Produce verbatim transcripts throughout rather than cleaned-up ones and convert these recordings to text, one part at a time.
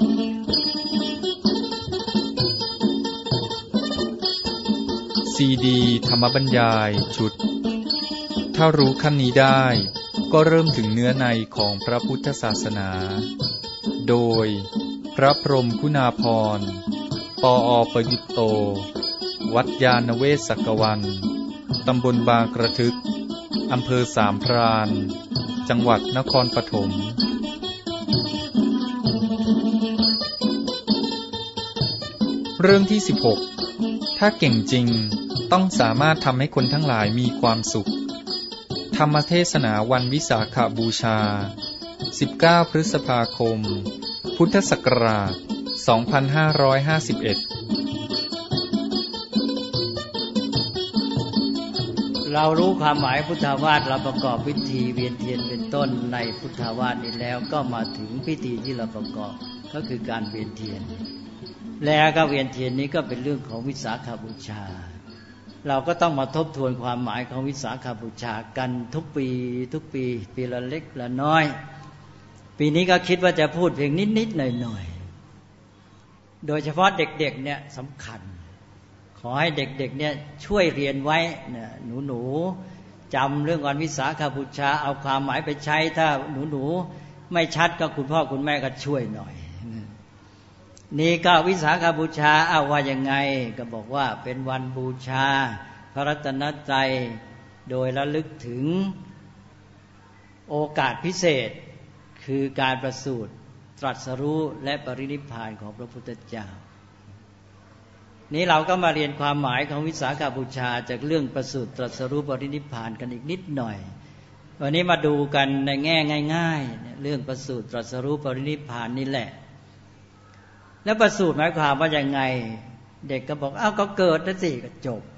ซีดีธรรมบรรยายชุดถ้ารู้ขั้นนี้ได้ก็เริ่มถึงเนื้อในของพระพุทธศาสนาโดยพระพรหมคุณาภรณ์ปอประยุตโตวัดยานเวศกวันตำบลบางกระทึกอำเภอสามพรานจังหวัดนครปฐมเรื่องที่สิบหกถ้าเก่งจริงต้องสามารถทำให้คนทั้งหลายมีความสุขธรรมเทศนาวันวิสาขบูชาสิบเก้าพฤษภาคมพุทธศักราชสองพันห้าร้อยห้าสิบเอ็ดเรารู้ความหมายพุทธาวาสเราประกอบพิธีเวียนเทียนเป็นต้นในพุทธาวาสนี้แล้วก็มาถึงพิธีที่เราประกอบก็คือการเวียนเทียนแล้วก็เวียนเทียนนี้ก็เป็นเรื่องของวิสาขบูชาเราก็ต้องมาทบทวนความหมายของวิสาขบูชากันทุกปีทุกปีปีละเล็กละน้อยปีนี้ก็คิดว่าจะพูดเพียงนิดๆหน่อยๆโดยเฉพาะเด็กๆเนี่ยสำคัญขอให้เด็กๆเนี่ยช่วยเรียนไว้เนี่ยหนูๆจำเรื่องวันวิสาขบูชาเอาความหมายไปใช้ถ้าหนูๆไม่ชัดก็คุณพ่อคุณแม่ก็ช่วยหน่อยนี่ก็วิสาขบูชาเอาว่ายังไงก็บอกว่าเป็นวันบูชาพระรัตนตรัยโดยระลึกถึงโอกาสพิเศษคือการประสูติตรัสรู้และปรินิพพานของพระพุทธเจ้านี้เราก็มาเรียนความหมายของวิสาขบูชาจากเรื่องประสูติตรัสรู้ปรินิพพานกันอีกนิดหน่อยวันนี้มาดูกันในแง่ง่ายๆเรื่องประสูติตรัสรู้ปรินิพพานนี่แหละแล้วประสูติหมายความว่ายังไงเด็กก็บอกอ้าวก็เกิดแล้วสิก็จบ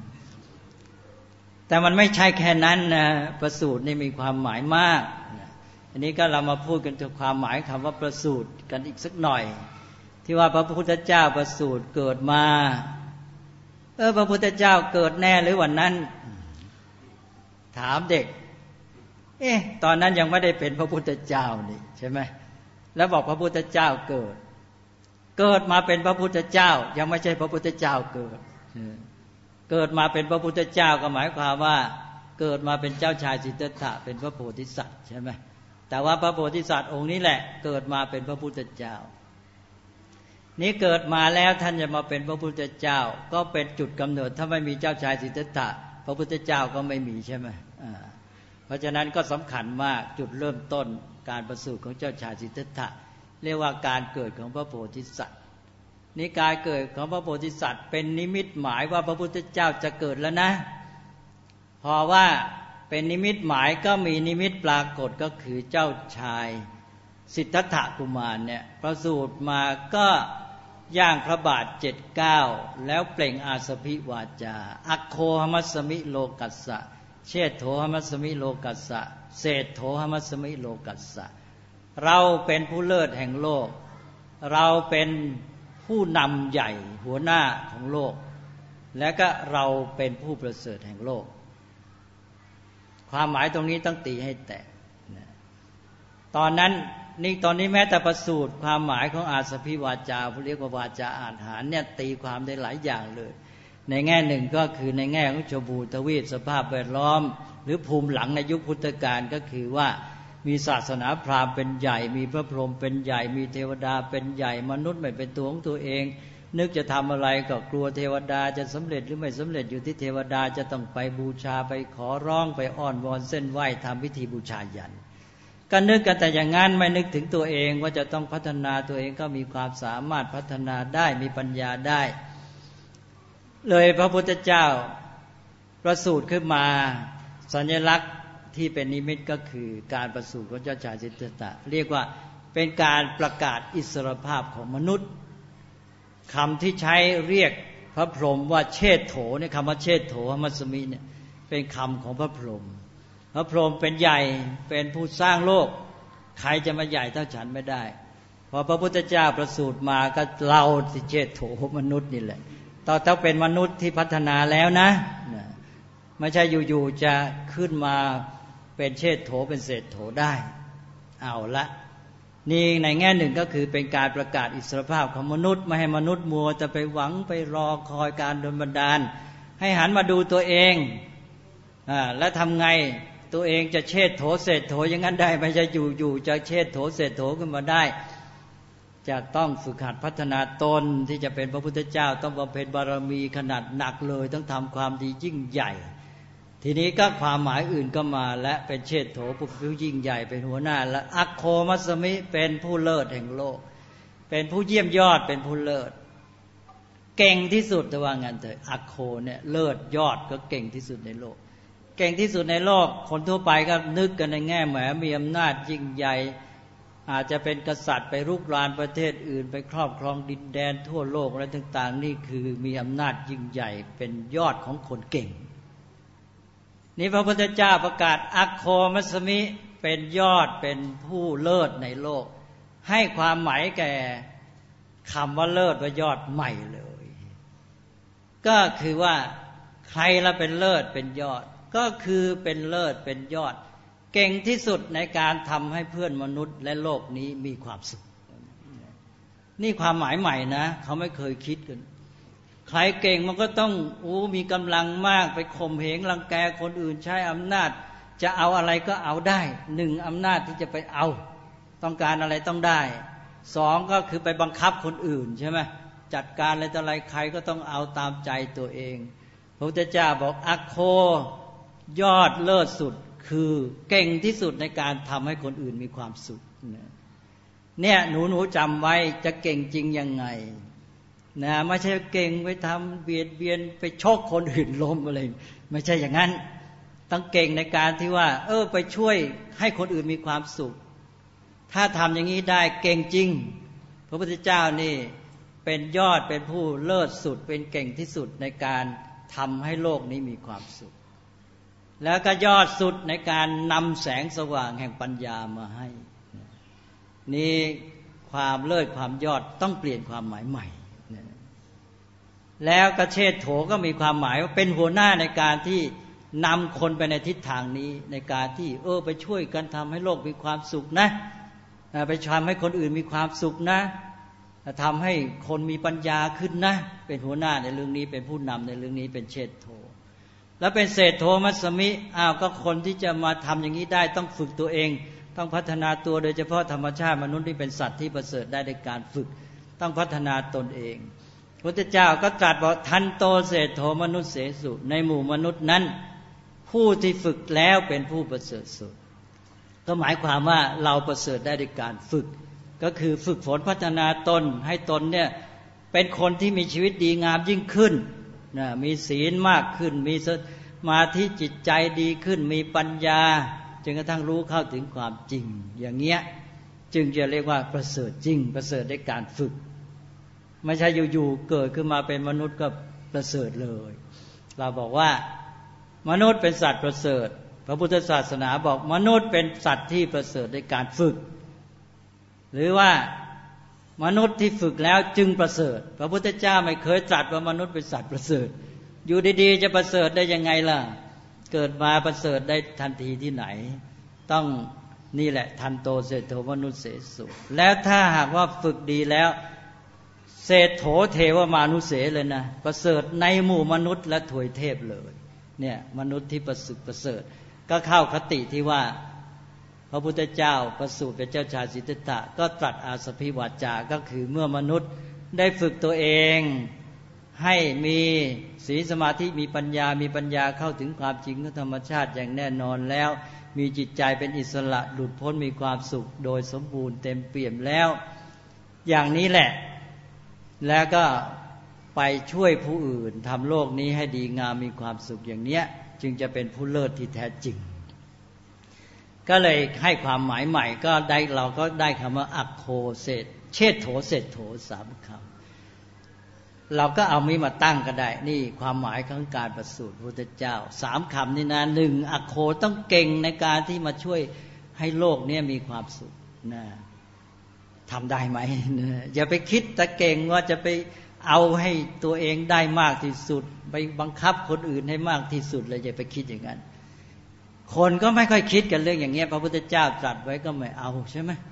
แต่มันไม่ใช่แค่นั้นนะประสูตินี่มีความหมายมากอันนี้ก็เรามาพูดกันถึงความหมายคำว่าประสูติกันอีกสักหน่อยที่ว่าพระพุทธเจ้าประสูติเกิดมาเออพระพุทธเจ้าเกิดแน่หรือวันนั้นถามเด็กเอ๊ะตอนนั้นยังไม่ได้เป็นพระพุทธเจ้านี่ใช่ไหมแล้วบอกพระพุทธเจ้าเกิดเกิดมาเป็นพระพุทธเจ้ายังไม่ใช่พระพุทธเจ้าเกิดเกิดมาเป็นพระพุทธเจ้าก็หมายความว่าเกิดมาเป็นเจ้าชายสิทธัตถะเป็นพระโพธิสัตว์ใช่ไหมแต่ว่าพระโพธิสัตว์องค์นี้แหละเกิดมาเป็นพระพุทธเจ้านี้เกิดมาแล้วท่านจะมาเป็นพระพุทธเจ้าก็เป็นจุดกำเนิดถ้าไม่มีเจ้าชายสิทธัตถะพระพุทธเจ้าก็ไม่มีใช่ไหมเพราะฉะนั้นก็สำคัญมากจุดเริ่มต้นการประสูติของเจ้าชายสิทธัตถะเรียกว่าการเกิดของพระโพธิสัตว์นี่การเกิดของพระโพธิสัตว์เป็นนิมิตหมายว่าพระพุทธเจ้าจะเกิดแล้วนะพอว่าเป็นนิมิตหมายก็มีนิมิตปรากฏก็คือเจ้าชายสิทธัตถะกุมารเนี่ยประสูติมาก็ย่างพระบาทเจ็ดเก้าแล้วเปล่งอาสพิวาจาอัคโคหมัสสมิโลกัสสะเชษโถหมัสสมิโลกัสสะเศษโถหมัสสมิโลกัสสะเราเป็นผู้เลิศแห่งโลกเราเป็นผู้นำใหญ่หัวหน้าของโลกและก็เราเป็นผู้ประเสริฐแห่งโลกความหมายตรงนี้ต้องตีให้แตกตอนนั้นนี่ตอนนี้แม้แต่ประสูติความหมายของอาสพิวาจาผู้เรียกว่าวาจาอาหารเนี่ยตีความได้หลายอย่างเลยในแง่หนึ่งก็คือในแง่ของชมพูทวีปสภาพแวดล้อมหรือภูมิหลังในยุคพุทธกาลก็คือว่ามีศาสนาพราหมณ์เป็นใหญ่มีพระพรหมเป็นใหญ่มีเทวดาเป็นใหญ่มนุษย์ไม่เป็นตัวของตัวเองนึกจะทำอะไรก็กลัวเทวดาจะสำเร็จหรือไม่สำเร็จอยู่ที่เทวดาจะต้องไปบูชาไปขอร้องไปอ้อนวอนเส้นไหว้ทำพิธีบูชายันก็นึกกันแต่อย่างนั้นไม่นึกถึงตัวเองว่าจะต้องพัฒนาตัวเองก็มีความสามารถพัฒนาได้มีปัญญาได้เลยพระพุทธเจ้าประสูติขึ้นมาสัญลักษณ์ที่เป็นนิมิตก็คือการประสูติของเจ้าชายสิทธัตถะเรียกว่าเป็นการประกาศอิสรภาพของมนุษย์คำที่ใช้เรียกพระพรหมว่าเชษโถเนี่ยคำว่าเชษโถหมัสสมิเนี่ยเป็นคำของพระพรหมพระพรหมเป็นใหญ่เป็นผู้สร้างโลกใครจะมาใหญ่เท่าฉันไม่ได้พอพระพุทธเจ้าประสูติมาก็เราสิเชษโถมนุษย์นี่แหละต้องเป็นมนุษย์ที่พัฒนาแล้วนะไม่ใช่อยู่ๆจะขึ้นมาเป็นเชษโถเป็นเศษโถได้เอาละนี่ในแง่หนึ่งก็คือเป็นการประกาศอิสรภาพของมนุษย์ไม่ให้มนุษย์มัวจะไปหวังไปรอคอยการดลบันดาลให้หันมาดูตัวเองอ่าแล้วทำไงตัวเองจะเชษโถเศษโถอย่างนั้นได้ไม่ใช่อยู่ๆจะเชษโถเศษโถขึ้นมาได้จะต้องฝึกหัดพัฒนาตนที่จะเป็นพระพุทธเจ้าต้องบำเพ็ญบารมีขนาดหนักเลยต้องทำความดียิ่งใหญ่ทีนี้ก็ความหมายอื่นก็มาและเป็นเชษโถผู้ยิ่งใหญ่เป็นหัวหน้าและอัคโคมัสมิเป็นผู้เลิศแห่งโลกเป็นผู้เยี่ยมยอดเป็นผู้เลิศเก่งที่สุดแต่ว่างั้นเถอะอัคโคเนี่ยเลิศยอดก็เก่งที่สุดในโลกเก่งที่สุดในโลกคนทั่วไปก็นึกกันในแง่แหมมีอำนาจยิ่งใหญ่อาจจะเป็นกษัตริย์ไปรุกรานประเทศอื่นไปครอบครองดินแดนทั่วโลกอะไรต่างๆนี่คือมีอำนาจยิ่งใหญ่เป็นยอดของคนเก่งนี่พระพุทธเจ้าประกาศอัคโคมัสมิเป็นยอดเป็นผู้เลิศในโลกให้ความหมายแก่คำว่าเลิศว่ายอดใหม่เลยก็คือว่าใครละเป็นเลิศเป็นยอดก็คือเป็นเลิศเป็นยอดเก่งที่สุดในการทำให้เพื่อนมนุษย์และโลกนี้มีความสุขนี่ความหมายใหม่นะเขาไม่เคยคิดกันใครเก่งมันก็ต้องโอ้มีกำลังมากไปข่มเหงรังแกคนอื่นใช้อำนาจจะเอาอะไรก็เอาได้หนึ่งอำนาจที่จะไปเอาต้องการอะไรต้องได้สองก็คือไปบังคับคนอื่นใช่ไหมจัดการอะไรต่ออะไรใครก็ต้องเอาตามใจตัวเองพระพุทธเจ้าบอกอัคโคยอดเลิศสุดคือเก่งที่สุดในการทำให้คนอื่นมีความสุขเนี่ยหนูหนูจำไว้จะเก่งจริงยังไงนะไม่ใช่เก่งไปทำเบียดเบียนไปชกคนอื่นล้มอะไรไม่ใช่อย่างนั้นต้องเก่งในการที่ว่าเออไปช่วยให้คนอื่นมีความสุขถ้าทำอย่างนี้ได้เก่งจริงพระพุทธเจ้านี่เป็นยอดเป็นผู้เลิศสุดเป็นเก่งที่สุดในการทำให้โลกนี้มีความสุขแล้วก็ยอดสุดในการนำแสงสว่างแห่งปัญญามาให้นี่ความเลิศความยอดต้องเปลี่ยนความหมายใหม่แล้วกระเชษโถก็มีความหมายว่าเป็นหัวหน้าในการที่นำคนไปในทิศทางนี้ในการที่เออไปช่วยกันทำให้โลกมีความสุขนะไปทำให้คนอื่นมีความสุขนะทำให้คนมีปัญญาขึ้นนะเป็นหัวหน้าในเรื่องนี้เป็นผู้นำในเรื่องนี้เป็นเชษโถแล้วเป็นเศษโทมัสมิอ้าวก็คนที่จะมาทำอย่างนี้ได้ต้องฝึกตัวเองต้องพัฒนาตัวโดยเฉพาะธรรมชาติมนุษย์ที่เป็นสัตว์ที่ประเสริฐได้ในการฝึกต้องพัฒนาตนเองพระพุทธเจ้าก็ตรัสบอกทันโตเศษโทมนุษย์เสสุในหมู่มนุษย์นั้นผู้ที่ฝึกแล้วเป็นผู้ประเสริฐสุดก็หมายความว่าเราประเสริฐได้ในการฝึกก็คือฝึกฝนพัฒนาตนให้ตนเนี่ยเป็นคนที่มีชีวิตดีงามยิ่งขึ้นนะมีศีลมากขึ้นมีสมาธิจิตใจดีขึ้นมีปัญญาจนกระทั่งรู้เข้าถึงความจริงอย่างเงี้ยจึงจะเรียกว่าประเสริฐจริงประเสริฐในการฝึกไม่ใช่อยู่ๆเกิดขึ้นมาเป็นมนุษย์ก็ประเสริฐเลยเราบอกว่ามนุษย์เป็นสัตว์ประเสริฐพระพุทธศาสนาบอกมนุษย์เป็นสัตว์ที่ประเสริฐในการฝึกหรือว่ามนุษย์ที่ฝึกแล้วจึงประเสริฐพระพุทธเจ้าไม่เคยตรัสว่ามนุษย์เป็นสัตว์ประเสริฐอยู่ดีๆจะประเสริฐได้ยังไงล่ะเกิดมาประเสริฐได้ทันทีที่ไหนต้องนี่แหละทันโตเศรษโธมนุษย์เสสุแล้วถ้าหากว่าฝึกดีแล้วเศรษโธเทวมานุเสเลยนะประเสริฐในหมู่มนุษย์และถวยเทพเลยเนี่ยมนุษย์ที่ประเสริฐประเสริฐก็เข้าคติที่ว่าพระพุทธเจ้าประสูติเป็นเจ้าชายสิทธัตถะก็ตรัสอาสพิวาจาก็คือเมื่อมนุษย์ได้ฝึกตัวเองให้มีศีลสมาธิมีปัญญามีปัญญาเข้าถึงความจริงของธรรมชาติอย่างแน่นอนแล้วมีจิตใจเป็นอิสระหลุดพ้นมีความสุขโดยสมบูรณ์เต็มเปี่ยมแล้วอย่างนี้แหละแล้วก็ไปช่วยผู้อื่นทำโลกนี้ให้ดีงามมีความสุขอย่างเนี้ยจึงจะเป็นผู้เลิศที่แท้จริงก็เลยให้ความหมายใหม่ก็ได้เราก็ได้คำว่าอัคโคเศษเชษโถเศษโถสามคำเราก็เอามีมาตั้งก็ได้นี่ความหมายของการประสูติพระพุทธเจ้าสามคำนี่นะหนึ่งอัคโคต้องเก่งในการที่มาช่วยให้โลกนี้มีความสุขนะทำได้ไหมนะอย่าไปคิดแต่เก่งว่าจะไปเอาให้ตัวเองได้มากที่สุดไปบังคับคนอื่นให้มากที่สุดเลยอย่าไปคิดอย่างนั้นคนก็ไม่ค่อยคิดกันเรื่องอย่างเงี้ยพระพุทธเจ้าตรัสไว้ก็ไม่เอาใช่ไหม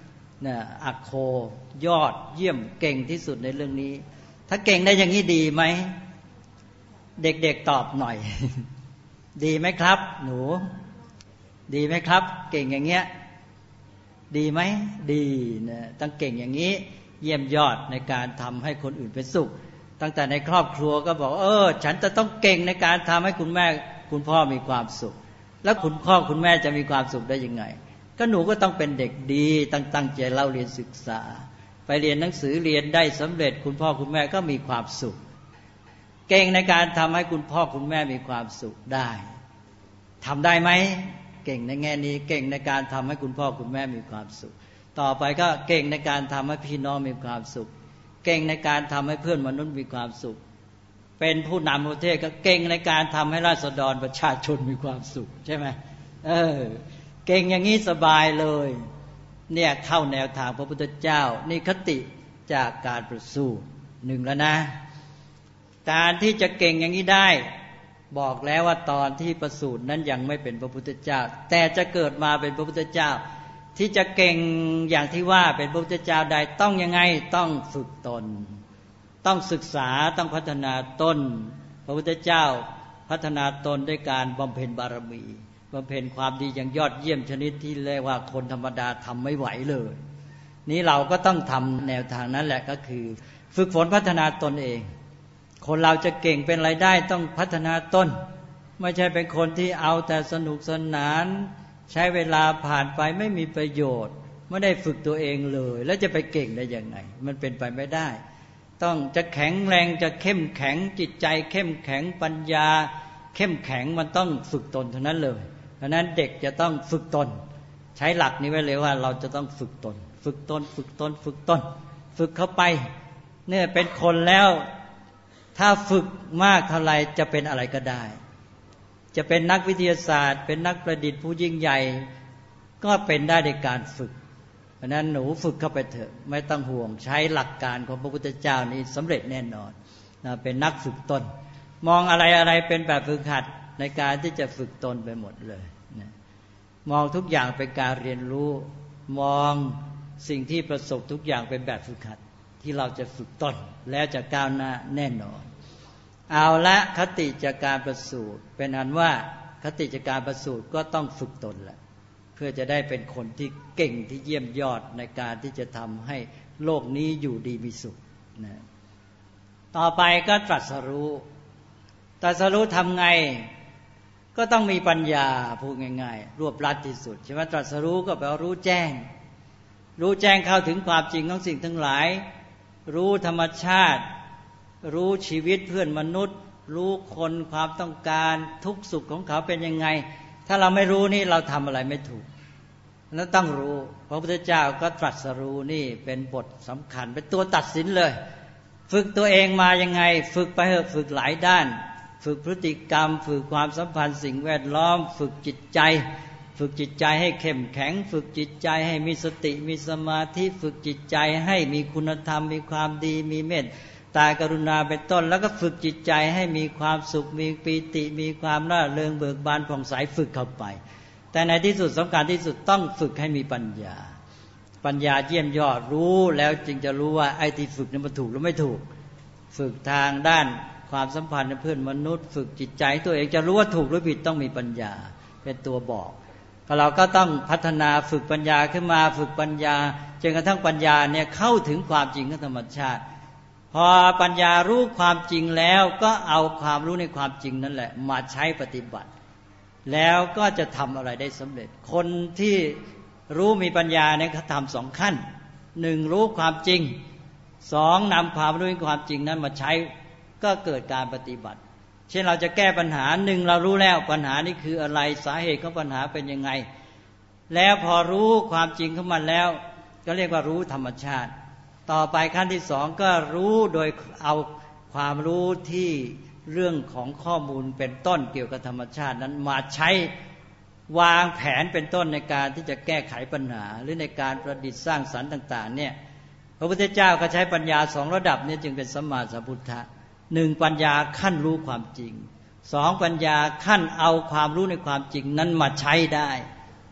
นะอักโคยอดเยี่ยมเก่งที่สุดในเรื่องนี้ถ้าเก่งได้อย่างนี้ดีไหมเด็กๆตอบหน่อย ดีไหมครับหนูดีไหมครับเก่งอย่างเงี้ยดีไหมดีนะต้องเก่งอย่างนี้เยี่ยมยอดในการทำให้คนอื่นเป็นสุขตั้งแต่ในครอบครัวก็บอกเออฉันจะต้องเก่งในการทำให้คุณแม่คุณพ่อมีความสุขแล้วคุณพ่อคุณแม่จะมีความสุขได้ยังไงก็หนูก็ต้องเป็นเด็กดีตั้งตั้งใจเล่าเรียนศึกษาไปเรียนหนังสือเรียนได้สำเร็จคุณพ่อคุณแม่ก็มีความสุขเก่งในการทำให้คุณพ่อคุณแม่มีความสุขได้ทำได้ไหมเก่งในแง่นี้เก่งในการทำให้คุณพ่อคุณแม่มีความสุขต่อไปก็เก่งในการทำให้พี่น้องมีความสุขเก่งในการทำให้เพื่อนมนุษย์มีความสุขเป็นผู้นำประเทศก็เก่งในการทำให้ราษฎรประชาชนมีความสุขใช่ไหมเออเก่งอย่างนี้สบายเลยเนี่ยเข้าแนวทางพระพุทธเจ้านี่คติจากการประสูติหนึ่งแล้วนะการที่จะเก่งอย่างนี้ได้บอกแล้วว่าตอนที่ประสูตินั้นยังไม่เป็นพระพุทธเจ้าแต่จะเกิดมาเป็นพระพุทธเจ้าที่จะเก่งอย่างที่ว่าเป็นพระพุทธเจ้าได้ต้องยังไงต้องฝึกตนต้องศึกษาต้องพัฒนาตนพระพุทธเจ้าพัฒนาตนด้วยการบำเพ็ญบารมีบำเพ็ญความดีอย่างยอดเยี่ยมชนิดที่เรียกว่าคนธรรมดาทำไม่ไหวเลยนี้เราก็ต้องทำแนวทางนั้นแหละก็คือฝึกฝนพัฒนาตนเองคนเราจะเก่งเป็นอะไรได้ต้องพัฒนาตนไม่ใช่เป็นคนที่เอาแต่สนุกสนานใช้เวลาผ่านไปไม่มีประโยชน์ไม่ได้ฝึกตัวเองเลยแล้วจะไปเก่งได้ยังไงมันเป็นไปไม่ได้ต้องจะแข็งแรงจะเข้มแข็งจิตใจเข้มแข็งปัญญาเข้มแข็งมันต้องฝึกตนเท่านั้นเลยเพราะนั้นเด็กจะต้องฝึกตนใช้หลักนี้ไว้เลยว่าเราจะต้องฝึกตนฝึกตนฝึกตนฝึกตนฝึกเข้าไปเนี่ยเป็นคนแล้วถ้าฝึกมากเท่าไรจะเป็นอะไรก็ได้จะเป็นนักวิทยาศาสตร์เป็นนักประดิษฐ์ผู้ยิ่งใหญ่ก็เป็นได้ในการฝึกเพราะนั้นหนูฝึกเข้าไปเถอะไม่ต้องห่วงใช้หลักการของพระพุทธเจ้านี้สำเร็จแน่นอนนะเป็นนักฝึกตนมองอะไรอะไรเป็นแบบฝึกหัดในการที่จะฝึกตนไปหมดเลยนะมองทุกอย่างเป็นการเรียนรู้มองสิ่งที่ประสบทุกอย่างเป็นแบบฝึกหัดที่เราจะฝึกตนแล้วจะก้าวหน้าแน่นอนเอาละคติจากการประสูติเป็นอันว่าคติจากการประสูติก็ต้องฝึกตนแหละเพื่อจะได้เป็นคนที่เก่งที่เยี่ยมยอดในการที่จะทำให้โลกนี้อยู่ดีมีสุขนะต่อไปก็ตรัสรู้ตรัสรู้ทำไงก็ต้องมีปัญญาพูดง่ายๆรวบรัดที่สุดใช่ไหมตรัสรู้ก็แปลว่ารู้แจ้งรู้แจ้งเข้าถึงความจริงของสิ่งทั้งหลายรู้ธรรมชาติรู้ชีวิตเพื่อนมนุษย์รู้คนความต้องการทุกข์สุขของเขาเป็นยังไงถ้าเราไม่รู้นี่เราทำอะไรไม่ถูกนั้นต้องรู้พระพุทธเจ้าก็ตรัสรู้นี่เป็นบทสำคัญเป็นตัวตัดสินเลยฝึกตัวเองมายังไงฝึกไปเถอะฝึกหลายด้านฝึกพฤติกรรมฝึกความสัมพันธ์สิ่งแวดล้อมฝึกจิตใจฝึกจิตใจให้เข้มแข็งฝึกจิตใจให้มีสติมีสมาธิฝึกจิตใจให้มีคุณธรรมมีความดีมีเมตตากรุณาเป็นต้นแล้วก็ฝึกจิตใจให้มีความสุขมีปีติมีความร่าเริงเบิกบานผ่องใสฝึกเข้าไปแต่ในที่สุดสำคัญที่สุดต้องฝึกให้มีปัญญาปัญญาเยี่ยมยอดรู้แล้วจึงจะรู้ว่าไอ้ที่ฝึกนั้นมันถูกหรือไม่ถูกฝึกทางด้านความสัมพันธ์กับเพื่อนมนุษย์ฝึกจิตใจตัวเองจะรู้ว่าถูกหรือผิดต้องมีปัญญาเป็นตัวบอกเราก็ต้องพัฒนาฝึกปัญญาขึ้นมาฝึกปัญญาจนกระทั่งปัญญาเนี่ยเข้าถึงความจริงของธรรมชาติพอปัญญารู้ความจริงแล้วก็เอาความรู้ในความจริงนั่นแหละมาใช้ปฏิบัติแล้วก็จะทำอะไรได้สำเร็จคนที่รู้มีปัญญาเนี่ยเขาทำสองขั้นหนึ่งรู้ความจริงสองนำความรู้ในความจริงนั้นมาใช้ก็เกิดการปฏิบัติเช่นเราจะแก้ปัญหาหนึ่งเรารู้แล้วปัญหานี้คืออะไรสาเหตุของปัญหาเป็นยังไงแล้วพอรู้ความจริงของมันแล้วก็เรียกว่ารู้ธรรมชาติต่อไปขั้นที่สองก็รู้โดยเอาความรู้ที่เรื่องของข้อมูลเป็นต้นเกี่ยวกับธรรมชาตินั้นมาใช้วางแผนเป็นต้นในการที่จะแก้ไขปัญหาหรือในการประดิษฐ์สร้างสรรค์ต่างๆเนี่ยพระพุทธเจ้าก็ใช้ปัญญาสองระดับนี้จึงเป็นสัมมาสัมพุทธะหนึ่งปัญญาขั้นรู้ความจริงสองปัญญาขั้นเอาความรู้ในความจริงนั้นมาใช้ได้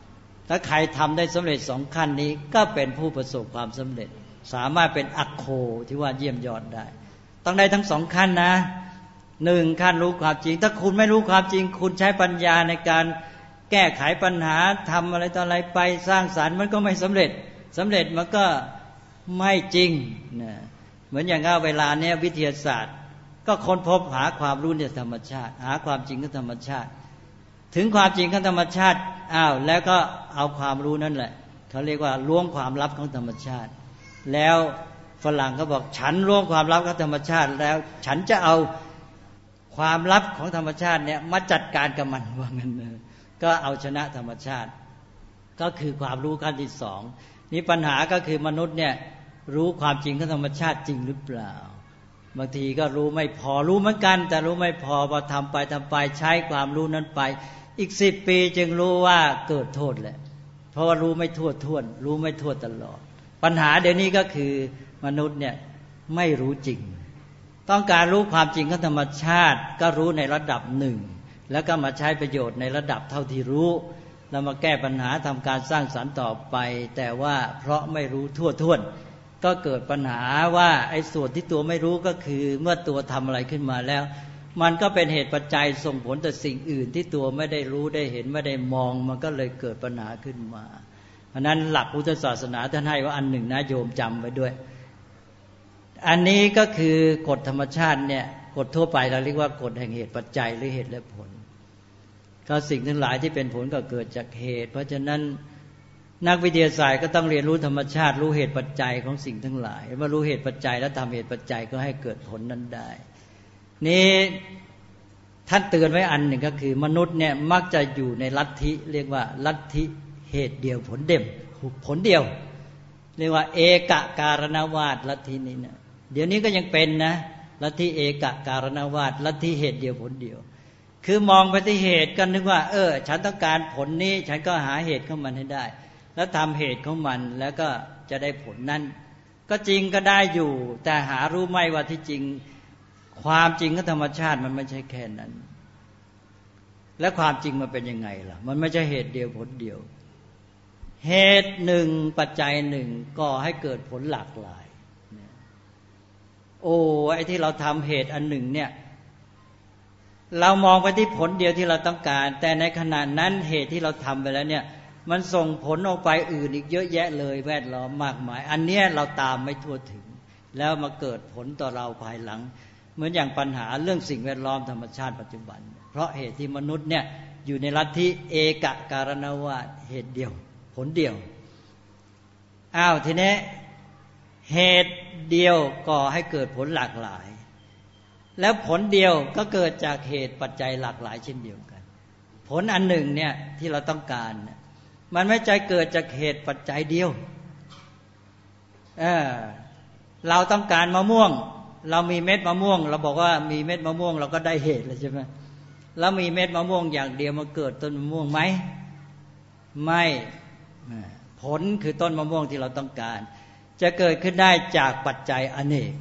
ถ้าใครทำได้สำเร็จสองขั้นนี้ก็เป็นผู้ประสบความสำเร็จสามารถเป็นอัคโคที่ว่าเยี่ยมยอดได้ต้องได้ทั้งสองขั้นนะหนึ่งขั้นรู้ความจริงถ้าคุณไม่รู้ความจริงคุณใช้ปัญญาในการแก้ไขปัญหาทำอะไรต่ออะไรไปสร้างสรรค์มันก็ไม่สำเร็จสำเร็จมันก็ไม่จริงนะเหมือนอย่างเวลาเนี้ยวิทยาศาสตร์ก็ค้นพบหาความรู้ในธรรมชาติหาความจริงของธรรมชาติถึงความจริงของธรรมชาติอ้าวแล้วก็เอาความรู้นั่นแหละเขาเรียกว่าล้วงความลับของธรรมชาติแล้วฝรั่งเขาบอกฉันล้วงความลับของธรรมชาติแล้วฉันจะเอาความลับของธรรมชาติเนี่ยมาจัดการกับมันว่างั้นเลยก็เอาชนะธรรมชาติก็คือความรู้ขั้นที่สองนี่ปัญหาก็คือมนุษย์เนี่ยรู้ความจริงของธรรมชาติจริงหรือเปล่าบางทีก็รู้ไม่พอรู้เหมือนกันแต่รู้ไม่พอพอทำไปทำไปใช้ความรู้นั้นไปอีกสิบปีจึงรู้ว่าเกิดโทษแหละเพราะว่ารู้ไม่ทั่วท้วนรู้ไม่ทั่วตลอดปัญหาเดี๋ยวนี้ก็คือมนุษย์เนี่ยไม่รู้จริงต้องการรู้ความจริงของธรรมชาติก็รู้ในระดับหนึ่งแล้วก็มาใช้ประโยชน์ในระดับเท่าที่รู้แล้วมาแก้ปัญหาทำการสร้างสรรค์ต่อไปแต่ว่าเพราะไม่รู้ทั่วท้วนก็เกิดปัญหาว่าไอ้ส่วนที่ตัวไม่รู้ก็คือเมื่อตัวทำอะไรขึ้นมาแล้วมันก็เป็นเหตุปัจจัยส่งผลต่อสิ่งอื่นที่ตัวไม่ได้รู้ได้เห็นไม่ได้มองมันก็เลยเกิดปัญหาขึ้นมาเพราะนั้นหลักพุทธศาสนาท่านให้ว่าอันหนึ่งนะโยมจำไว้ด้วยอันนี้ก็คือกฎธรรมชาติเนี่ยกฎทั่วไปเราเรียกว่ากฎแห่งเหตุปัจจัยหรือเหตุและผลก็สิ่งทั้งหลายที่เป็นผลก็เกิดจากเหตุเพราะฉะนั้นนักวิทยาศาสตร์ก็ต้องเรียนรู้ธรรมชาติรู้เหตุปัจจัยของสิ่งทั้งหลายเมื่อรู้เหตุปัจจัยแล้วทำเหตุปัจจัยก็ให้เกิดผลนั้นได้นี่ท่านเตือนไว้อันหนึ่งก็คือมนุษย์เนี่ยมักจะอยู่ในลัทธิเรียกว่าลัทธิเหตุเดียวผลเด่มผลเดียวเรียกว่าเอกการณวาดลัทธินี้นะเดี๋ยวนี้ก็ยังเป็นนะลัทธิเอกการณวาดลัทธิเหตุเดียวผลเดียวคือมองไปที่เหตุก็นึกว่าเออฉันต้องการผลนี้ฉันก็หาเหตุของมันให้ได้แล้วทำเหตุของมันแล้วก็จะได้ผลนั้นก็จริงก็ได้อยู่แต่หารู้ไหมว่าที่จริงความจริงของธรรมชาติมันไม่ใช่แค่นั้นและความจริงมันเป็นยังไงล่ะมันไม่ใช่เหตุเดียวผลเดียวเหตุหนึ่งปัจจัยหนึ่งก่อให้เกิดผลหลากหลายโอ้ไอ้ที่เราทำเหตุอันหนึ่งเนี่ยเรามองไปที่ผลเดียวที่เราต้องการแต่ในขณะนั้นเหตุที่เราทำไปแล้วเนี่ยมันส่งผลออกไปอื่นอีกเยอะแยะเลยแวดล้อมมากมายอันเนี้ยเราตามไม่ทั่วถึงแล้วมาเกิดผลต่อเราภายหลังเหมือนอย่างปัญหาเรื่องสิ่งแวดล้อมธรรมชาติปัจจุบันเพราะเหตุที่มนุษย์เนี่ยอยู่ในลัทธิเอกการณวาดเหตุเดียวผลเดียวอ้าวทีนี้เหตุเดียวก่อให้เกิดผลหลากหลายแล้วผลเดียวก็เกิดจากเหตุปัจจัยหลากหลายเช่นเดียวกันผลอันหนึ่งเนี่ยที่เราต้องการมันไม่ใช่เกิดจากเหตุปัจจัยเดียวเออเราต้องการมะม่วงเรามีเม็ดมะม่วงเราบอกว่ามีเม็ดมะม่วงเราก็ได้เหตุแล้วใช่ไหมแล้วมีเม็ดมะม่วงอย่างเดียวมาเกิดต้นมะม่วงไหมไม่ผลคือต้นมะม่วงที่เราต้องการจะเกิดขึ้นได้จากปัจจัยอเนก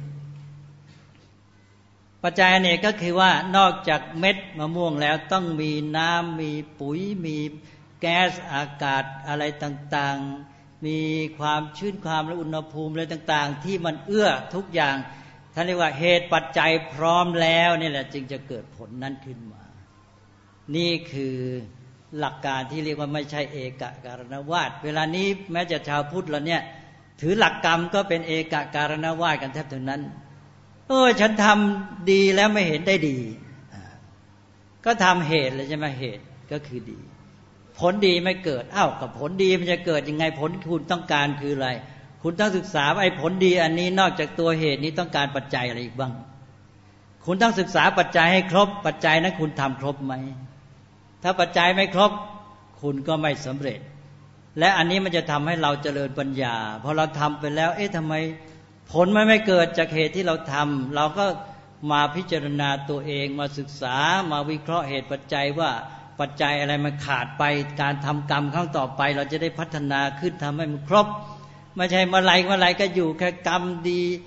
ปัจจัยอเนกก็คือว่านอกจากเม็ดมะม่วงแล้วต้องมีน้ำมีปุ๋ยมีแก๊สอากาศอะไรต่างๆมีความชื้นความและอุณหภูมิอะไรต่างๆที่มันเอื้อทุกอย่างท่านเรียกว่าเหตุปัจจัยพร้อมแล้วนี่แหละจึงจะเกิดผลนั้นขึ้นมานี่คือหลักการที่เรียกว่าไม่ใช่เอกการณวาดเวลานี้แม้จะชาวพุทธเราเนี่ยถือหลักกรรมก็เป็นเอกการณวาดกันแทบทั้งนั้นเออฉันทำดีแล้วไม่เห็นได้ดีก็ทำเหตุเลยใช่ไหมเหตุก็คือดีผลดีไม่เกิดอ้าวกับผลดีมันจะเกิดยังไงผลคุณต้องการคืออะไรคุณต้องศึกษาไอ้ผลดีอันนี้นอกจากตัวเหตุนี้ต้องการปัจจัยอะไรอีกบ้างคุณต้องศึกษาปัจจัยให้ครบปัจจัยนั้นคุณทำครบไหมถ้าปัจจัยไม่ครบคุณก็ไม่สำเร็จและอันนี้มันจะทำให้เราเจริญปัญญาพอเราทำไปแล้วเอ๊ะทำไมผลมันไม่เกิดจากเหตุที่เราทำเราก็มาพิจารณาตัวเองมาศึกษามาวิเคราะห์เหตุปัจจัยว่าปัจจัยอะไรมันขาดไปการทำกรรมครั้งต่อไปเราจะได้พัฒนาขึ้นทำให้มันครบไม่ใช่เมื่อไรเมื่อไรก็อยู่แค่กรรมดี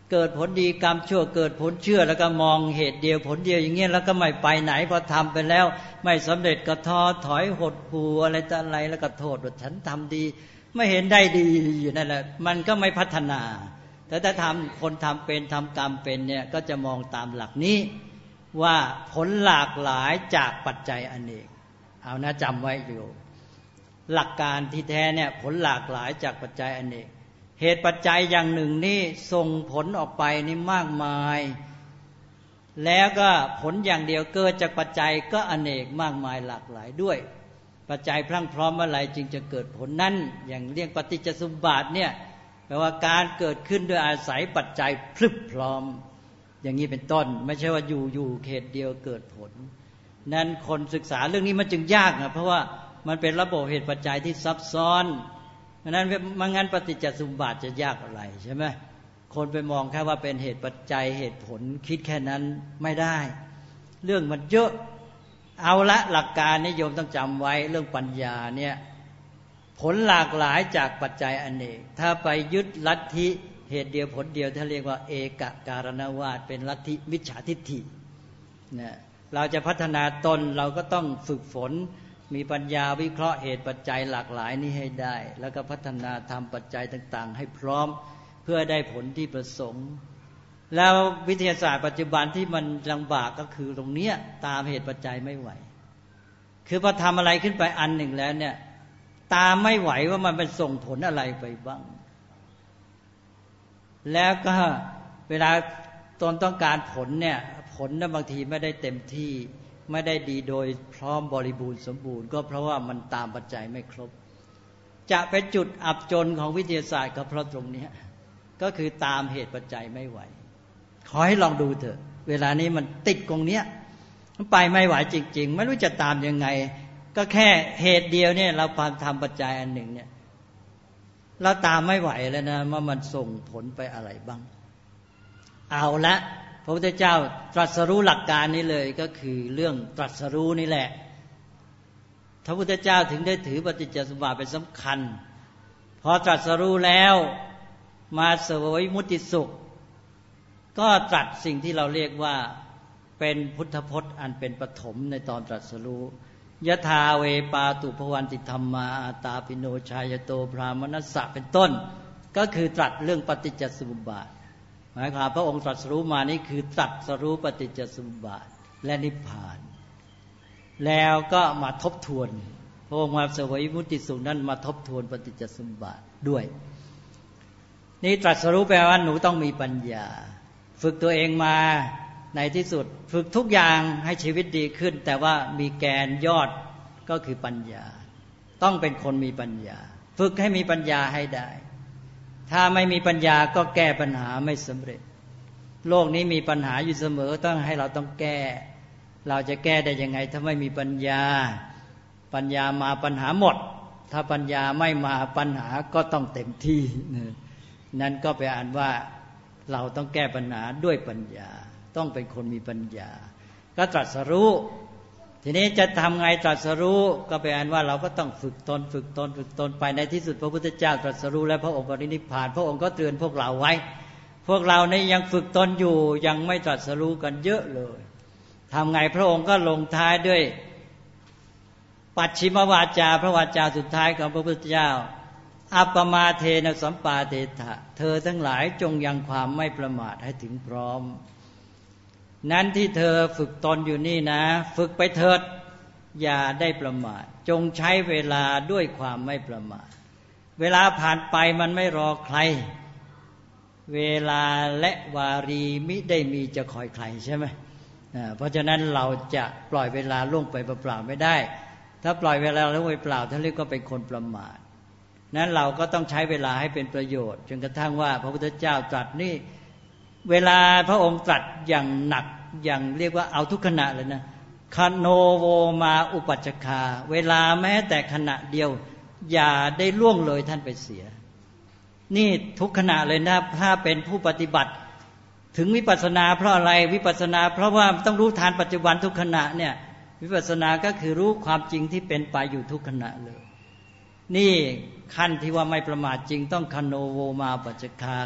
เกิดผลดีกรรมชั่วเกิดผลเชื่อแล้วก็มองเหตุเดียวผลเดียวอย่างเงี้ยแล้วก็ไม่ไปไหนพอทำไปแล้วไม่สำเร็จก็ท้อถอยหดหู่อะไรต่ออะไรแล้วก็โทษว่าฉันทำดีไม่เห็นได้ดีอยู่นั่นแหละมันก็ไม่พัฒนาแต่ถ้าทำคนทำเป็นทำกรรมเป็นเนี่ยก็จะมองตามหลักนี้ว่าผลหลากหลายจากปัจจัยอเนกเอานะจำไว้อยู่หลักการที่แท้เนี่ยผลหลากหลายจากปัจจัยอเนกเหตุปัจจัยอย่างหนึ่งนี่ส่งผลออกไปนี่มากมายแล้วก็ผลอย่างเดียวเกิดจากปัจจัยก็อเนกมากมายหลากหลายด้วยปัจจัยพรั่งพร้อมเมื่อไหร่จึงจะเกิดผลนั้นอย่างเรียกปฏิจจสมุปบาทเนี่ยแปลว่าการเกิดขึ้นด้วยอาศัยปัจจัยพรึบพร้อมอย่างนี้เป็นต้นไม่ใช่ว่าอยู่อยู่เขตเดียวเกิดผลนั้นคนศึกษาเรื่องนี้มันจึงยากนะเพราะว่ามันเป็นระบบเหตุปัจจัยที่ซับซ้อนเพราะนั้นไม่งั้นปฏิจจสมุปบาทจะยากอะไรใช่ไหมคนไปมองแค่ว่าเป็นเหตุปัจจัยเหตุผลคิดแค่นั้นไม่ได้เรื่องมันเยอะเอาละหลักการนิยมต้องจำไว้เรื่องปัญญาเนี่ยผลหลากหลายจากปัจจัยอเนกถ้าไปยึดลัทธิเหตุเดียวผลเดียวถ้าเรียกว่าเอกการณวาทเป็นลัทธิมิจฉาทิฏฐิเนี่ยเราจะพัฒนาตนเราก็ต้องฝึกฝนมีปัญญาวิเคราะห์เหตุปัจจัยหลากหลายนี้ให้ได้แล้วก็พัฒนาทำปัจจัยต่างๆให้พร้อมเพื่อได้ผลที่ประสงค์แล้ววิทยาศาสตร์ปัจจุบันที่มันลำบากก็คือตรงเนี้ยตามเหตุปัจจัยไม่ไหวคือพอทำอะไรขึ้นไปอันหนึ่งแล้วเนี่ยตามไม่ไหวว่ามันเป็นส่งผลอะไรไปบ้างแล้วก็เวลาตนต้องการผลเนี่ยผลนั้นบางทีไม่ได้เต็มที่ไม่ได้ดีโดยพร้อมบริบูรณ์สมบูรณ์ก็เพราะว่ามันตามปัจจัยไม่ครบจะเป็นจุดอับจนของวิทยาศาสตร์ก็เพราะตรงนี้ก็คือตามเหตุปัจจัยไม่ไหวขอให้ลองดูเถอะเวลานี้มันติดตรงเนี้ยมันไปไม่ไหวจริงๆไม่รู้จะตามยังไงก็แค่เหตุเดียวเนี่ยเราพาทำปัจจัยอันหนึ่งเนี่ยเราตามไม่ไหวแล้วนะว่ามันส่งผลไปอะไรบ้างเอาละพระพุทธเจ้าตรัสรู้หลักการนี้เลยก็คือเรื่องตรัสรู้นี่แหละพระพุทธเจ้าถึงได้ถือปฏิจจสมุปบาทเป็นสำคัญพอตรัสรู้แล้วมาเสวยมุติสุขก็ตรัสสิ่งที่เราเรียกว่าเป็นพุทธพจน์อันเป็นปฐมในตอนตรัสรู้ยะถาเวปาตุภวันติธรรมาอาตาปิโนชายโตพรามนัสสะเป็นต้นก็คือตรัสเรื่องปฏิจจสมุปบาทหมายความพระองค์ตรัสรู้มานี่คือตรัสรู้ปฏิจจสมุปบาทและนิพพานแล้วก็มาทบทวนพระองค์มาเสวยมุติสุขนั้นมาทบทวนปฏิจจสมุปบาทด้วยนี่ตรัสรู้แปลว่าหนูต้องมีปัญญาฝึกตัวเองมาในที่สุดฝึกทุกอย่างให้ชีวิตดีขึ้นแต่ว่ามีแกนยอดก็คือปัญญาต้องเป็นคนมีปัญญาฝึกให้มีปัญญาให้ได้ถ้าไม่มีปัญญาก็แก้ปัญหาไม่สำเร็จโลกนี้มีปัญหาอยู่เสมอต้องให้เราต้องแก้เราจะแก้ได้ยังไงถ้าไม่มีปัญญาปัญญามาปัญหาหมดถ้าปัญญาไม่มาปัญหาก็ต้องเต็มที่นั่นก็แปลว่าเราต้องแก้ปัญหาด้วยปัญญาต้องเป็นคนมีปัญญาก็ตรัสรู้ทีนี้จะทำไงตรัสรู้ก็แปลว่าเราก็ต้องฝึกตนฝึกตนฝึกตนไปในที่สุดพระพุทธเจ้าตรัสรู้และพระองค์ปรินิพพานพระองค์ก็เตือนพวกเราไว้พวกเรานี่ยังฝึกตนอยู่ยังไม่ตรัสรู้กันเยอะเลยทำไงพระองค์ก็ลงท้ายด้วยปัจฉิมวาจาพระวาจาสุดท้ายของพระพุทธเจ้าอัปปมาเทนะสัมปาเตถะเธอทั้งหลายจงยังความไม่ประมาทให้ถึงพร้อมนั้นที่เธอฝึกตนอยู่นี่นะฝึกไปเถิดอย่าได้ประมาทจงใช้เวลาด้วยความไม่ประมาทเวลาผ่านไปมันไม่รอใครเวลาและวารีมิได้มีจะคอยใครใช่ไหมเพราะฉะนั้นเราจะปล่อยเวลาล่วงไปเปล่าๆไม่ได้ถ้าปล่อยเวลาล่วงไปเปล่าท่านเรียกว่าเป็นคนประมาทนั้นเราก็ต้องใช้เวลาให้เป็นประโยชน์จนกระทั่งว่าพระพุทธเจ้าตรัสนี่เวลาพระองค์ตรัสอย่างหนักอย่างเรียกว่าเอาทุกขณะเลยนะคโนโวมาอุปัชฌคาเวลาแม้แต่ขณะเดียวอย่าได้ล่วงเลยท่านไปเสียนี่ทุกขณะเลยนะถ้าเป็นผู้ปฏิบัติถึงวิปัสสนาเพราะอะไรวิปัสสนาเพราะว่าต้องรู้ทันปัจจุบันทุกขณะเนี่ยวิปัสสนาก็คือรู้ความจริงที่เป็นไปอยู่ทุกขณะเลยนี่ขั้นที่ว่าไม่ประมาทจริงต้องคโนโวมาอุปัชฌคาเ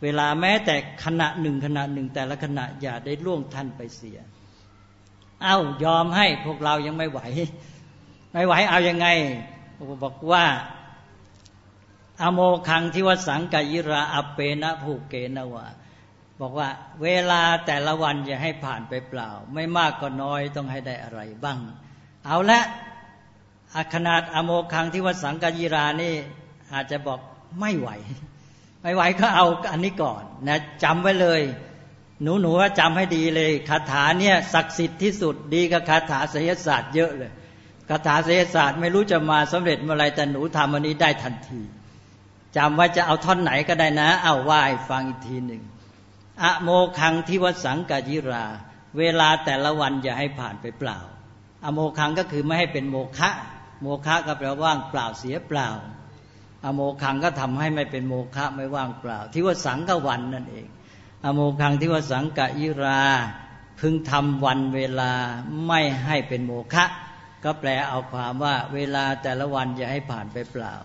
เวลาแม้แต่ขณะหนึ่งขณะหนึ่งแต่ละขณะอย่าได้ล่วงท่านไปเสียเอ้ายอมให้พวกเรายังไม่ไหวไม่ไหวเอายังไงบอกว่าอโมคังทิวสังกยิราอเปนะภูเกนะวะบอกว่าเวลาแต่ละวันอย่าให้ผ่านไปเปล่าไม่มากก็น้อยต้องให้ได้อะไรบ้างเอาละขนาดอโมคังทิวสังกยิรานี่อาจจะบอกไม่ไหวไม่ไหวก็เอาอันนี้ก่อนนะจำไว้เลยหนูหนูว่าจำให้ดีเลยคาถาเนี่ยศักดิ์สิทธิ์ที่สุดดีกับคาถาไสยศาสตร์เยอะเลยคาถาไสยศาสตร์ไม่รู้จะมาสำเร็จเมื่อไรแต่หนูทำอันนี้ได้ทันทีจำไว้จะเอาท่อนไหนก็ได้นะเอาว่าให้ฟังอีกทีหนึ่งอโมคังทิวสังกยิราเวลาแต่ละวันอย่าให้ผ่านไปเปล่าอโมคังก็คือไม่ให้เป็นโมฆะโมฆะก็แปลว่าว่างเปล่าเสียเปล่าอโมคังก็ทำให้ไม่เป็นโมฆะไม่ว่างเปล่าทิวสังกวันนั่นเองอโมคังทิวสังกยิราพึงทำวันเวลาไม่ให้เป็นโมฆะก็แปลเอาความว่าเวลาแต่ละวันอย่าให้ผ่านไปเปล่า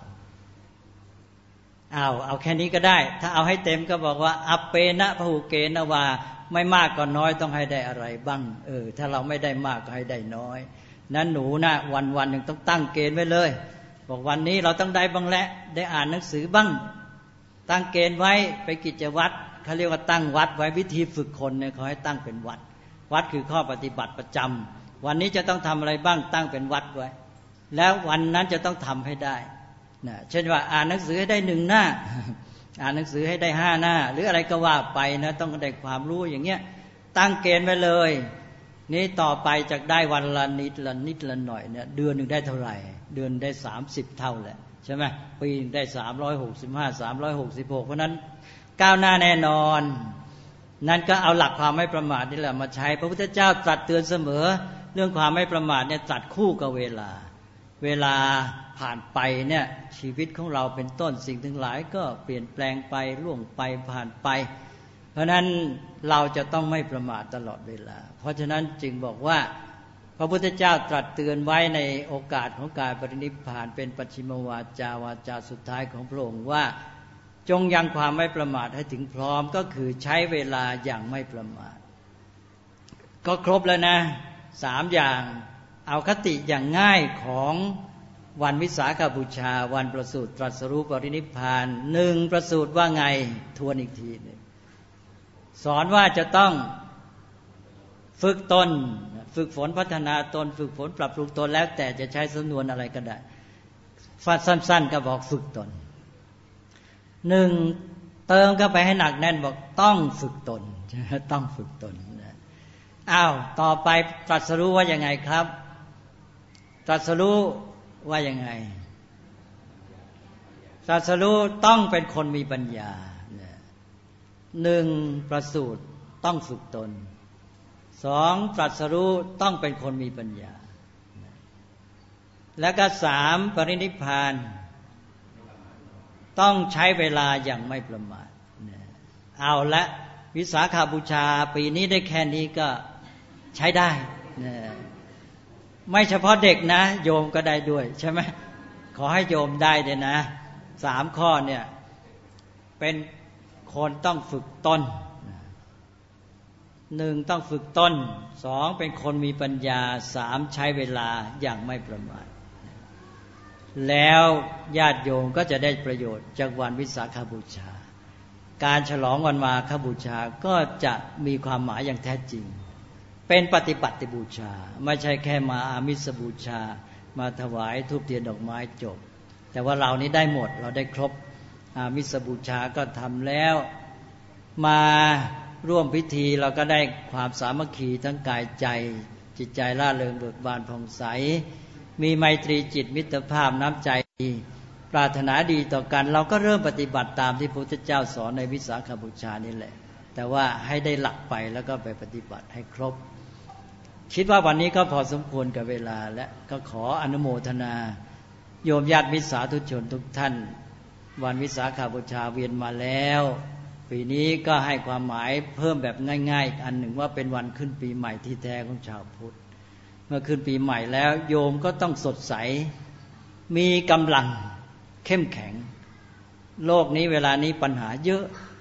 เอาเอาแค่นี้ก็ได้ถ้าเอาให้เต็มก็บอกว่าอัปเปนะพหุเกนะวาไม่มากก็น้อยต้องให้ได้อะไรบ้างเออถ้าเราไม่ได้มากก็ให้ได้น้อยนั้นหนูนะวันวันหนึ่งต้องตั้งเกณฑ์ไว้เลยบอกวันนี้เราต้องได้บ้างแหละได้อ่านหนังสือบ้างตั้งเกณฑ์ไว้ไปกิจวัตรเขาเรียกว่าตั้งวัดไว้วิธีฝึกคนเนี่ยเขาให้ตั้งเป็นวัดวัดคือข้อปฏิบัติประจำวันนี้จะต้องทำอะไรบ้างตั้งเป็นวัดไว้แล้ววันนั้นจะต้องทำให้ได้นะเช่นว่าอ่านหนังสือให้ได้หนึ่งหน้าอ่านหนังสือให้ได้ห้าหน้าหรืออะไรก็ว่าไปนะต้องได้ความรู้อย่างเงี้ยตั้งเกณฑ์ไว้เลยนี่ต่อไปจากได้วันละนิดละนิดละหน่อยเนี่ยเดือนหนึ่งได้เท่าไหร่เดือนได้สามสิบเท่าแหละใช่ไหมปีได้สามร้อยหกสิบห้าสามร้อยหกสิบหกเพราะนั้นก้าวหน้าแน่นอนนั่นก็เอาหลักความไม่ประมาทนี่แหละมาใช้พระพุทธเจ้าตรัสเตือนเสมอเรื่องความไม่ประมาทเนี่ยตรัสคู่กับเวลาเวลาผ่านไปเนี่ยชีวิตของเราเป็นต้นสิ่งทั้งหลายก็เปลี่ยนแปลงไปล่วงไปผ่านไปเพราะนั้นเราจะต้องไม่ประมาทตลอดเวลาเพราะฉะนั้นจึงบอกว่าพระพุทธเจ้าตรัสเตือนไว้ในโอกาสของการปรินิพพานเป็นปัจฉิมวาจาวาจาสุดท้ายของพระองค์ว่าจงยังความไม่ประมาทให้ถึงพร้อมก็คือใช้เวลาอย่างไม่ประมาทก็ครบแล้วนะสามอย่างเอาคติอย่างง่ายของวันวิสาขบูชาวันประสูติตรัสรู้ปรินิพพานหนึ่งประสูติว่าไงทวนอีกทีนึงสอนว่าจะต้องฝึกตนฝึกฝนพัฒนาตนฝึกฝนปรับปรุงตนแล้วแต่จะใช้สำนวนอะไรก็ได้ฟัดสั้นๆก็บอกฝึกตนหนึ่งเติมเข้าไปให้หนักแน่นบอกต้องฝึกตนต้องฝึกตนอ้าวต่อไปตรัสรู้ว่ายังไงครับตรัสรู้ว่ายังไงตรัสรู้ต้องเป็นคนมีปัญญาหนึ่งประสูติต้องฝึกตนสองตรัสรู้ต้องเป็นคนมีปัญญาแล้วก็สามปรินิพพานต้องใช้เวลาอย่างไม่ประมาทเอาละวิสาขบูชาปีนี้ได้แค่นี้ก็ใช้ได้ไม่เฉพาะเด็กนะโยมก็ได้ด้วยใช่ไหมขอให้โยมได้เลยนะสามข้อเนี่ยเป็นคนต้องฝึกตนหนึ่งต้องฝึกตนสองเป็นคนมีปัญญาสามใช้เวลาอย่างไม่ประมาทแล้วญาติโยมก็จะได้ประโยชน์จากวันวิสาขบูชาการฉลองวันมาฆบูชาก็จะมีความหมายอย่างแท้จริงเป็นปฏิบัติบูชาไม่ใช่แค่มาอามิสบูชามาถวายธูปเทียนดอกไม้จบแต่ว่าเรานี้ได้หมดเราได้ครบอามิสบูชาก็ทำแล้วมาร่วมพิธีเราก็ได้ความสามัคคีทั้งกายใจจิตใจร่าเริงเบิกบานผ่องใสมีไมตรีจิตมิตรภาพน้ำใจปรารถนาดีต่อกันเราก็เริ่มปฏิบัติตามที่พระพุทธเจ้าสอนในวิสาขบูชานี่แหละแต่ว่าให้ได้หลักไปแล้วก็ไปปฏิบัติให้ครบคิดว่าวันนี้ก็พอสมควรกับเวลาและก็ขออนุโมทนาโยมญาติมิตรสาธุชนทุกท่านวันวิสาขบูชาเวียนมาแล้วปีนี้ก็ให้ความหมายเพิ่มแบบง่ายๆอันหนึ่งว่าเป็นวันขึ้นปีใหม่ที่แท้ของชาวพุทธเมื่อขึ้นปีใหม่แล้วโยมก็ต้องสดใสมีกำลังเข้มแข็งโลกนี้เวลานี้ปัญหาเยอะค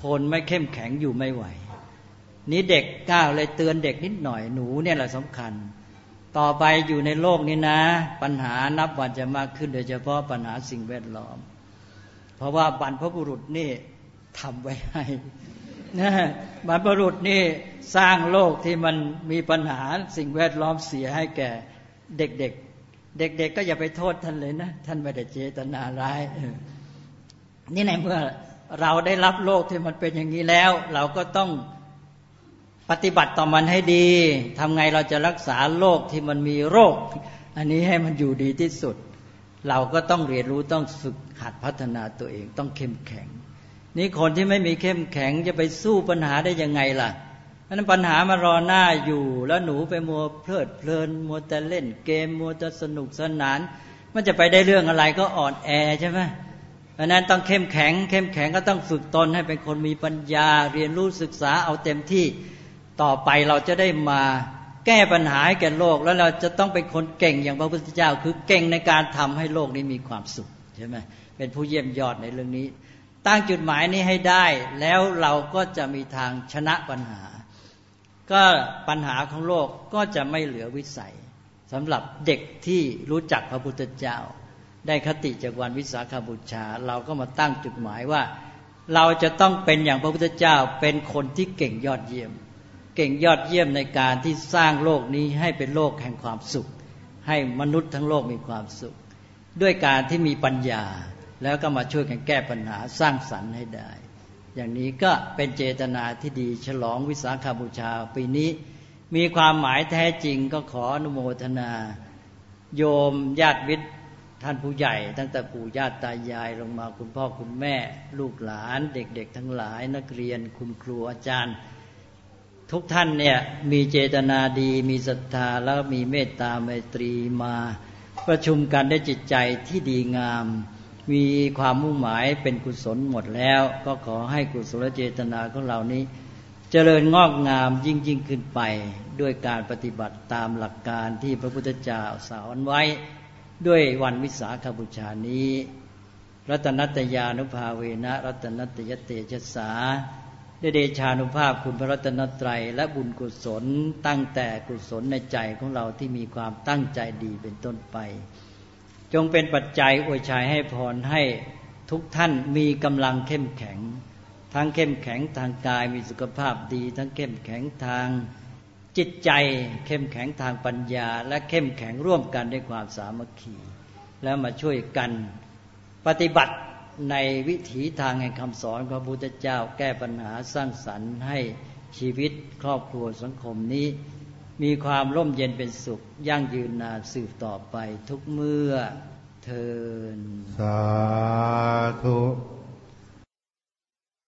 คนไม่เข้มแข็งอยู่ไม่ไหวนี้เด็กก้าวเลยเตือนเด็กนิดหน่อยหนูเนี่ยแหละสำคัญต่อไปอยู่ในโลกนี้นะปัญหานับวันจะมากขึ้นโดยเฉพาะปัญหาสิ่งแวดล้อมเพราะว่าบรรพบุรุษนี่ทำไว้ให้นะบรรพบุรุษนี่สร้างโลกที่มันมีปัญหาสิ่งแวดล้อมเสียให้แก่เด็กๆ เด็กๆ ก็อย่าไปโทษท่านเลยนะท่านไม่ได้เจตนาร้ายนี่ในเมื่อเราได้รับโลกที่มันเป็นอย่างนี้แล้วเราก็ต้องปฏิบัติต่อมันให้ดีทำไงเราจะรักษาโลกที่มันมีโรคอันนี้ให้มันอยู่ดีที่สุดเราก็ต้องเรียนรู้ต้องฝึกหัดพัฒนาตัวเองต้องเข้มแข็งนี่คนที่ไม่มีเข้มแข็งจะไปสู้ปัญหาได้ยังไงล่ะเพราะนั้นปัญหามารอหน้าอยู่แล้วหนูไปมัวเพลิดเพลินมัวแต่เล่นเกมมัวแต่สนุกสนานมันจะไปได้เรื่องอะไรก็อ่อนแอใช่ไหมเพราะนั้นต้องเข้มแข็งเข้มแข็งก็ต้องฝึกตนให้เป็นคนมีปัญญาเรียนรู้ศึกษาเอาเต็มที่ต่อไปเราจะได้มาแก้ปัญหาให้แก่โลกแล้วเราจะต้องเป็นคนเก่งอย่างพระพุทธเจ้าคือเก่งในการทำให้โลกนี้มีความสุขใช่ไหมเป็นผู้เยี่ยมยอดในเรื่องนี้ตั้งจุดหมายนี้ให้ได้แล้วเราก็จะมีทางชนะปัญหาก็ปัญหาของโลกก็จะไม่เหลือวิสัยสำหรับเด็กที่รู้จักพระพุทธเจ้าได้คติจากวันวิสาขบูชาเราก็มาตั้งจุดหมายว่าเราจะต้องเป็นอย่างพระพุทธเจ้าเป็นคนที่เก่งยอดเยี่ยมเก่งยอดเยี่ยมในการที่สร้างโลกนี้ให้เป็นโลกแห่งความสุขให้มนุษย์ทั้งโลกมีความสุขด้วยการที่มีปัญญาแล้วก็มาช่วยกันแก้ปัญหาสร้างสรรค์ให้ได้อย่างนี้ก็เป็นเจตนาที่ดีฉลองวิสาขบูชาปีนี้มีความหมายแท้จริงก็ขออนุโมทนาโยมญาติมิตรท่านผู้ใหญ่ตั้งแต่ปู่ย่าตายายลงมาคุณพ่อคุณแม่ลูกหลานเด็กๆทั้งหลายนักเรียนคุณครูอาจารย์ทุกท่านเนี่ยมีเจตนาดีมีศรัทธาแล้วมีเมตตาไมตรีมาประชุมกันด้วยจิตใจที่ดีงามมีความมุ่งหมายเป็นกุศลหมดแล้วก็ขอให้กุศลเจตนาของเรานี้เจริญงอกงามยิ่งยิ่งขึ้นไปด้วยการปฏิบัติตามหลักการที่พระพุทธเจ้าสอนไว้ด้วยวันวิสาขบูชานี้รัตนัตยานุภาเวนะรัตนัตยเตชะสาด้วยเดชานุภาพคุณพระรัตนตรัยและบุญกุศลตั้งแต่กุศลในใจของเราที่มีความตั้งใจดีเป็นต้นไปจงเป็นปัจจัยอวยชัยให้พรให้ทุกท่านมีกำลังเข้มแข็งทั้งเข้มแข็งทางกายมีสุขภาพดีทั้งเข้มแข็งทางจิตใจเข้มแข็งทางปัญญาและเข้มแข็งร่วมกันด้วยความสามัคคีแล้วมาช่วยกันปฏิบัติในวิถีทางแห่งคำสอนของพระพุทธเจ้าแก้ปัญหาสร้างสรรค์ให้ชีวิตครอบครัวสังคมนี้มีความร่มเย็นเป็นสุขยั่งยืนนานสืบต่อไปทุกเมื่อเทอญสาธุ